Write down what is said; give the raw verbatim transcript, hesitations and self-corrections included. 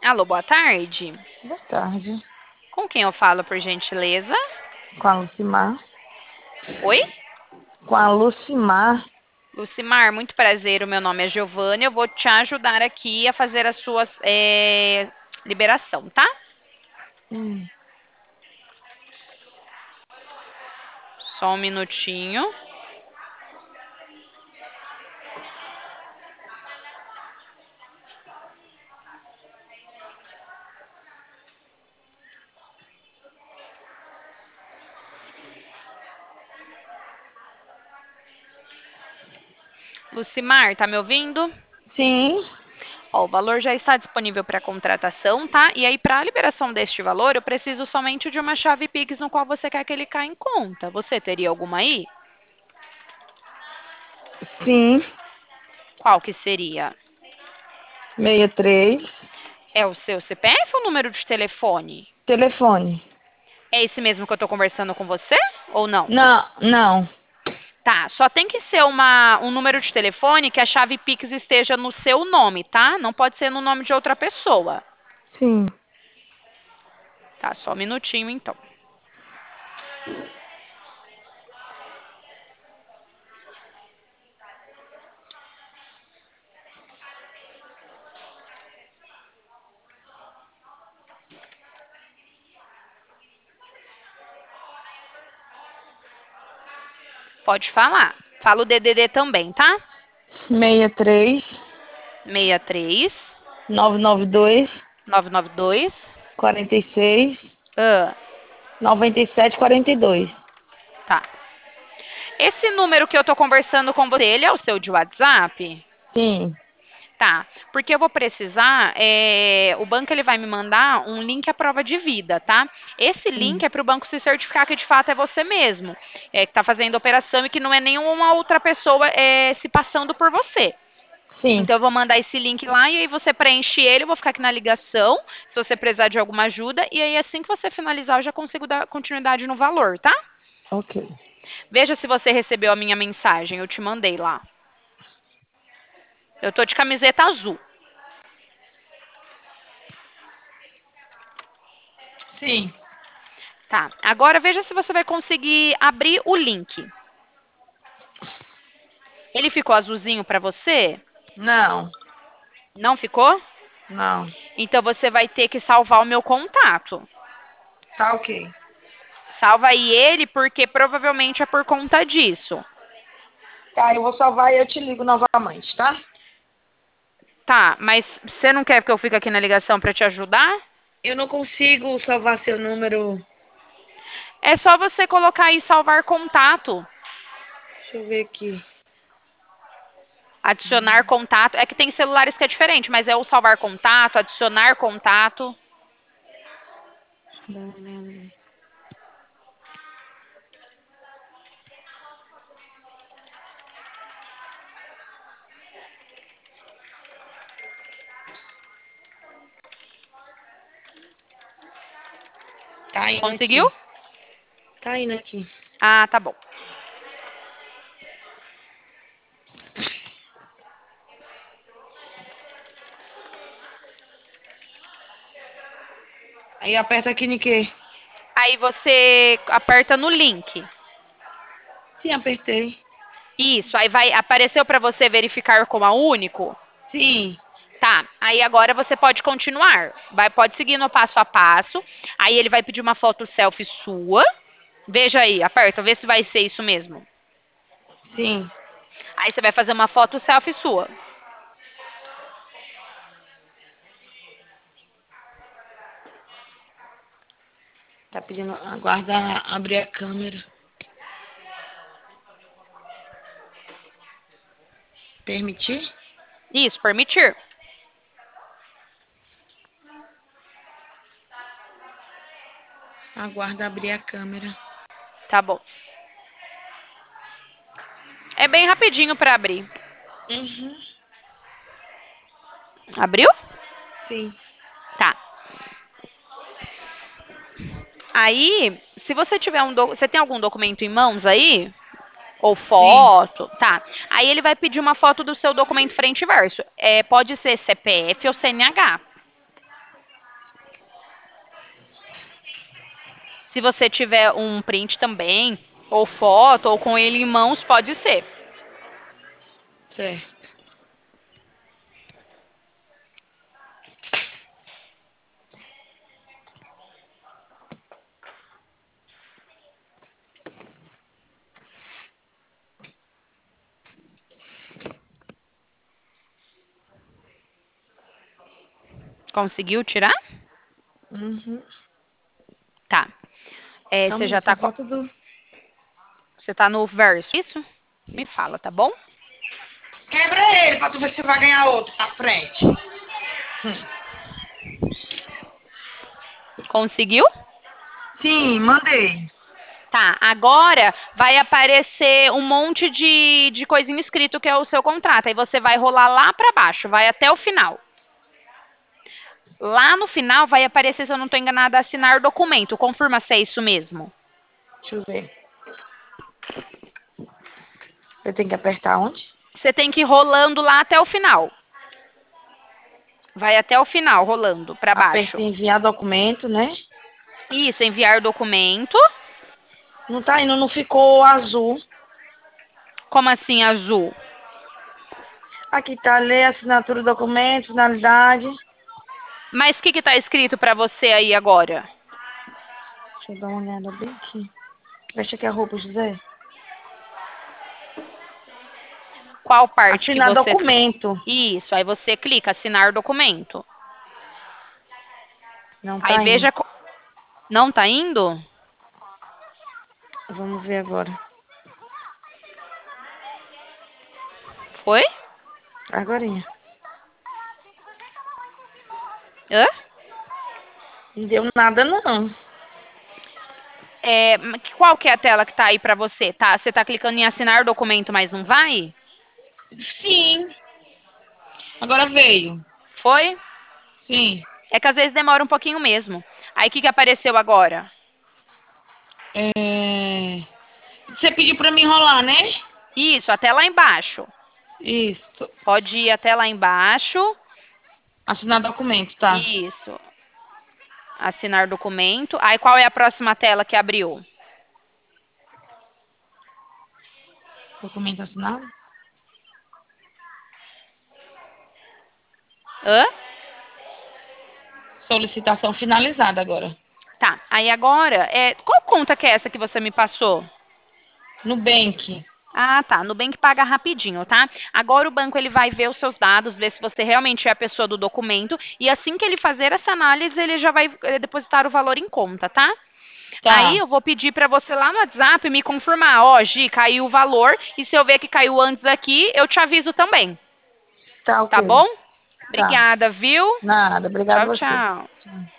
Alô, boa tarde. Boa tarde. Com quem eu falo, por gentileza? Com a Lucimar. Oi? Com a Lucimar. Lucimar, muito prazer. O meu nome é Giovana. Eu vou te ajudar aqui a fazer a sua é, liberação, tá? Hum, Só um minutinho. Lucimar, tá me ouvindo? sim, Ó, o valor já está disponível para contratação, tá? E aí, para a liberação deste valor, eu preciso somente de uma chave Pix no qual você quer que ele caia em conta. Você teria alguma aí? sim. Qual que seria? Sessenta e três. É o seu C P F ou número de telefone? Telefone. É esse mesmo que eu tô conversando com você? Ou não? Não, não. Tá, só tem que ser uma, um número de telefone que a chave Pix esteja no seu nome, tá? Não pode ser no nome de outra pessoa. Sim. Tá, só um minutinho então. Pode falar. Fala o D D D também, tá? Sessenta e três. Seis três Novecentos e noventa e dois. nove nove dois. Quarenta e seis. Ah, Noventa e sete quarenta e dois. tá. Esse número que eu tô conversando com você, ele é o seu de WhatsApp? Sim, Tá, porque eu vou precisar, é, o banco ele vai me mandar um link à prova de vida, tá? Esse link sim, é para o banco se certificar que de fato é você mesmo, é, que está fazendo a operação e que não é nenhuma outra pessoa é, se passando por você. sim. Então eu vou mandar esse link lá e aí você preenche ele, eu vou ficar aqui na ligação, se você precisar de alguma ajuda, e aí assim que você finalizar eu já consigo dar continuidade no valor, tá? Ok. Veja se você recebeu a minha mensagem, eu te mandei lá. Eu tô de camiseta azul. Sim. Tá, agora veja se você vai conseguir abrir o link. Ele ficou azulzinho para você? Não, Não ficou? não. Então você vai ter que salvar o meu contato. Tá ok. Salva aí ele, porque provavelmente é por conta disso. Tá, eu vou salvar e eu te ligo novamente, tá? Tá, mas você não quer que eu fique aqui na ligação para te ajudar? Eu não consigo salvar seu número. É só você colocar aí salvar contato. Deixa eu ver aqui. Adicionar contato. É que tem celulares que é diferente, mas é o salvar contato, adicionar contato. Tá indo Conseguiu? aqui. Tá indo aqui. Ah, tá bom. Aí aperta aqui no quê? Aí você aperta no link. Sim, apertei. Isso, aí vai apareceu para você verificar como a único. Sim, Tá, aí agora você pode continuar. Vai, pode seguir no passo a passo. Aí ele vai pedir uma foto selfie sua. Veja aí, aperta, vê se vai ser isso mesmo. sim. Aí você vai fazer uma foto selfie sua. Tá pedindo. Aguarda abrir a câmera. Permitir? Isso, permitir. Aguarda abrir a câmera. Tá bom. É bem rapidinho para abrir. Uhum. Abriu? Sim, Tá. Aí, se você tiver um, do... você tem algum documento em mãos aí? Ou sim. foto, tá? Aí ele vai pedir uma foto do seu documento frente e verso. É, pode ser C P F ou C N H. Se você tiver um print também, ou foto, ou com ele em mãos, pode ser. Certo. Conseguiu tirar? Uhum. Tá. É, você Calma aí, já só tá, co- falta do... você tá no verso, isso? Me fala, tá bom? Quebra ele pra tu ver se vai ganhar outro pra frente. Hum. Conseguiu? Sim, mandei. Tá, agora vai aparecer um monte de, de coisinha escrito que é o seu contrato. Aí você vai rolar lá pra baixo, vai até o final. Lá no final vai aparecer, se eu não estou enganada, assinar documento. Confirma se é isso mesmo. Deixa eu ver. Eu tenho que apertar onde? Você tem que ir rolando lá até o final. Vai até o final, rolando para Aperto baixo. em enviar documento, né? Isso, enviar documento. Não tá indo, não ficou azul. Como assim azul? Aqui tá ler, assinatura do documento, finalidade. Mas o que está escrito para você aí agora? Deixa eu dar uma olhada bem aqui. Veste aqui a roupa, José. Qual parte que Assinar você... documento. Isso, aí você clica assinar documento. Não Aí tá indo. veja... co- Não tá indo? Vamos ver agora. Foi? Agorinha. Hã? Não deu nada, não. É, qual que é a tela que tá aí para você? Tá, você tá clicando em assinar documento, mas não vai? Sim. Agora veio. Foi? Sim. É que às vezes demora um pouquinho mesmo. Aí o que, que apareceu agora? É... Você pediu pra mim enrolar, né? Isso, até lá embaixo. Isso. Pode ir até lá embaixo. Assinar documento, tá. Isso. Assinar documento. Aí qual é a próxima tela que abriu? Documento assinado. Hã? Solicitação finalizada agora. Tá. Aí agora, é, qual conta que é essa que você me passou? Nubank. Ah, tá. Nubank paga rapidinho, tá? Agora o banco ele vai ver os seus dados, ver se você realmente é a pessoa do documento e assim que ele fazer essa análise, ele já vai eh, depositar o valor em conta, tá? Aí Tá. eu vou pedir para você lá no WhatsApp me confirmar, ó, Gi, caiu o valor e se eu ver que caiu antes aqui, eu te aviso também, Tá, tá ok. bom? Tá. Obrigada, viu? Nada. Obrigado Tchau, a você. tchau. Tchau.